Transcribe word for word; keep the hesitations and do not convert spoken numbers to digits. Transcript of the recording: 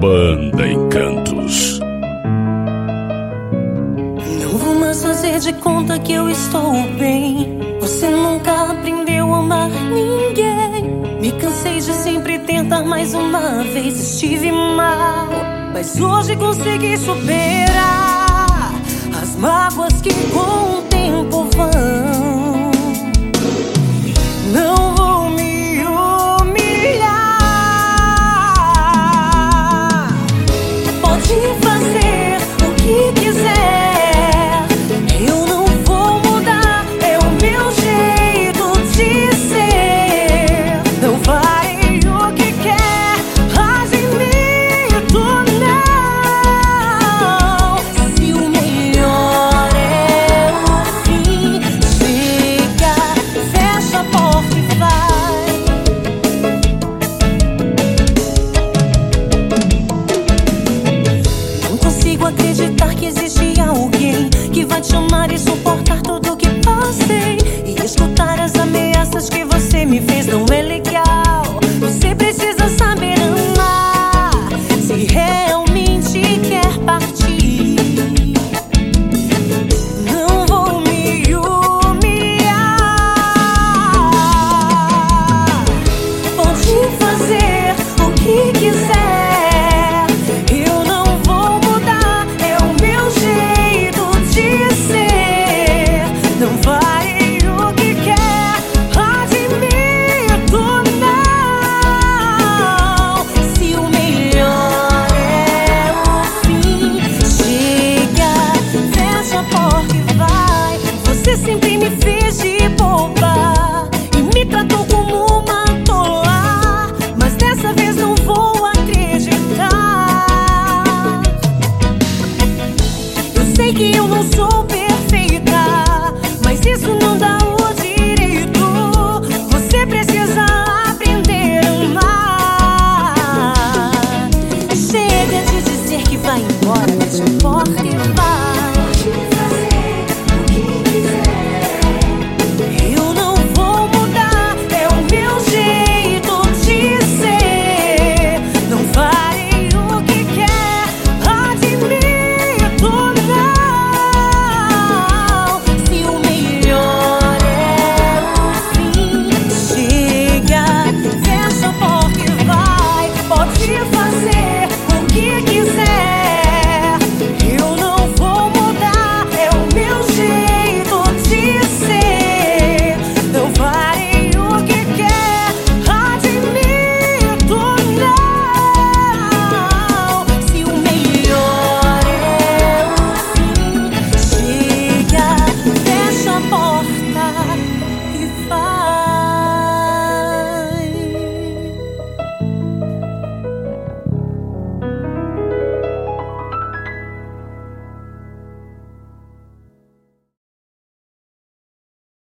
Banda Encantos. Não vou mais fazer de conta que eu estou bem. Você nunca aprendeu a amar ninguém. Me cansei de sempre tentar mais uma vez. Estive mal, mas hoje consegui superar as mágoas que com o tempo vão. Não vou me humilhar. Pode fazer o que quiser, eu não vou mudar. É o meu jeito de ser. Não farei o que quer, admito não. Se o melhor é o fim, chega, fecha a porta e vai. Não consigo acreditar que existe alguém que vai te amar e suportar tudo que passei. E escutar as ameaças que você me fez não é legal.